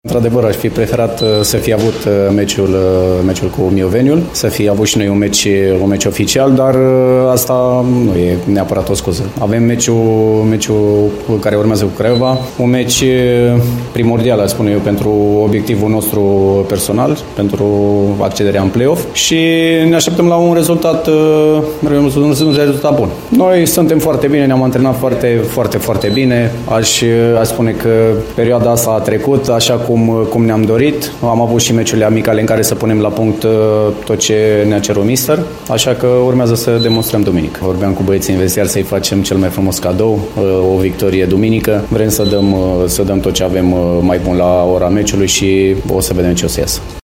Într-adevăr, aș fi preferat să fi avut meciul cu Mioveniul, să fi avut și noi un meci oficial, dar asta nu e neapărat o scuză. Avem meciul care urmează cu Craiova, un meci primordial, aș spune eu, pentru obiectivul nostru personal, pentru accederea în play-off și ne așteptăm la un rezultat bun. Noi suntem foarte bine, ne-am antrenat foarte bine. Aș spune că perioada asta a trecut așa cum ne-am dorit. Am avut și meciurile amicale în care să punem la punct tot ce ne-a cerut mister, așa că urmează să demonstrăm duminică. Vorbeam cu băieții în vestiar să-i facem cel mai frumos cadou, o victorie duminică. Vrem să dăm tot ce avem mai bun la ora meciului și o să vedem ce o să iasă.